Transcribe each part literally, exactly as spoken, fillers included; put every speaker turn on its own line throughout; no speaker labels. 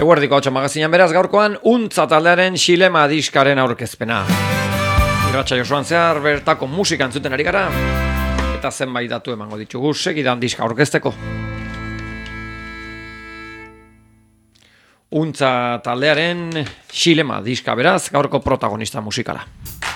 Eguerdiko hautsa magazinan beraz gaurkoan Untza taldearen Xilema diskaren aurkezpena. Irratxa josuan zehar bertako musika entzuten ari gara eta zenbait datu emango ditugu segidan diska aurkezteko. Untza taldearen Xilema diska beraz gaurko protagonista musikala.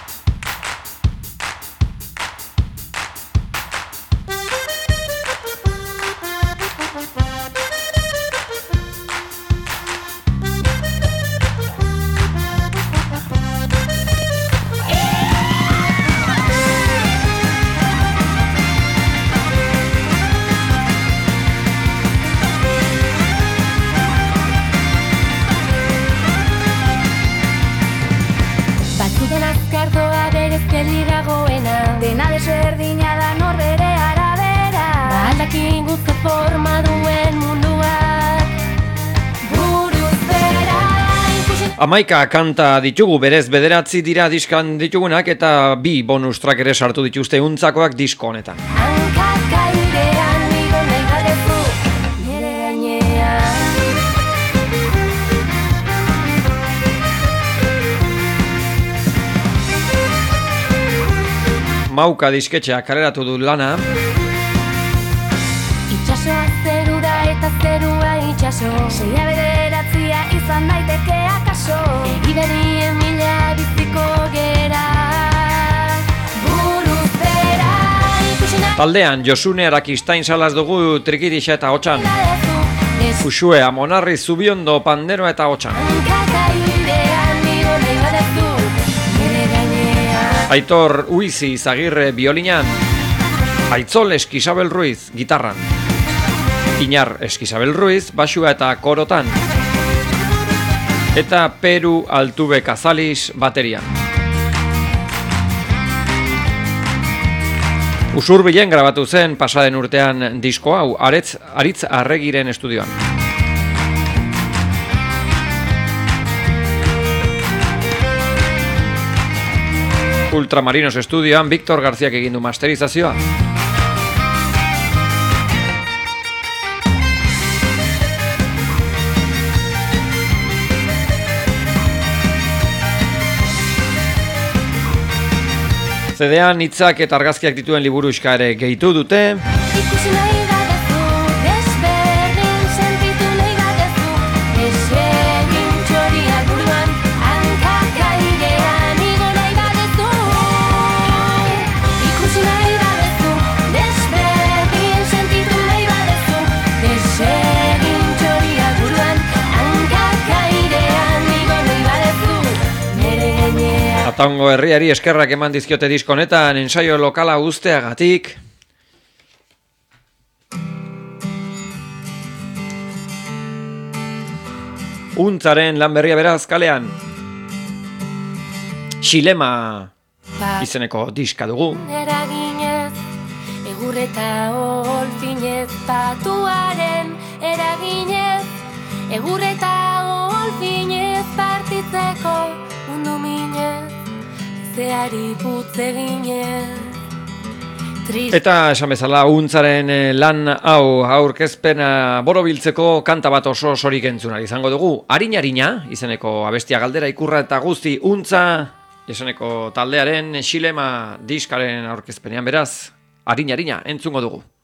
Dena desberdina da norbere arabera, aldakin guzti forma duen munduak buruz bera.
Hamaika kanta ditugu, berez bederatzi dira diskan ditugunak eta bi bonus track ere sartu dituzte Untzakoak disko honetan.
Hankak airean nigo nahi badezu nire gainean.
Mauka disketxeak kaleratu du lana.
Itxasoa zeru da eta zerua itxaso, seia bederatzia izan daiteke akaso, egiberien mila biziko gera buruz bera.
Taldean Josune Arakistain salaz dugu trikitixa eta hotxan. Uxue Amonarri Zubiondo panderoa eta hotxan. Aitor Uizi Izagirre biolinan, Aitzol Eskisabel Ruiz gitarran, Iñar Eskisabel Ruiz basua eta korotan, eta Peru Altube Kazalis baterian. Usurbilen grabatu zen pasaden urtean disko hau Aretz Aritz Arregiren estudioan. Ultramarinos estudioan Víctor Garziak egin du masterizazioa. C D-an hitzak eta argazkiak dituen liburuxka ere gehitu dute. Ataungo herriari eskerrak eman dizkiote disko honetan ensaio lokala uzteagatik. Untzaren lan berria beraz kalean. Xilema izeneko diska dugu.
Eraginez, egurreta olfinez, patuaren eraginez, egurreta olfinez partitzeko mundu minez. Zeari putze ginez.
Eta esan bezala Untzaren lan hau aurkezpena borobiltzeko kanta bat oso osorik entzunari izango dugu. Arina-arina izeneko abestia galdera ikurra eta guzti Untza izeneko taldearen Xilema diskaren aurkezpenean beraz. Arina-arina entzungo dugu.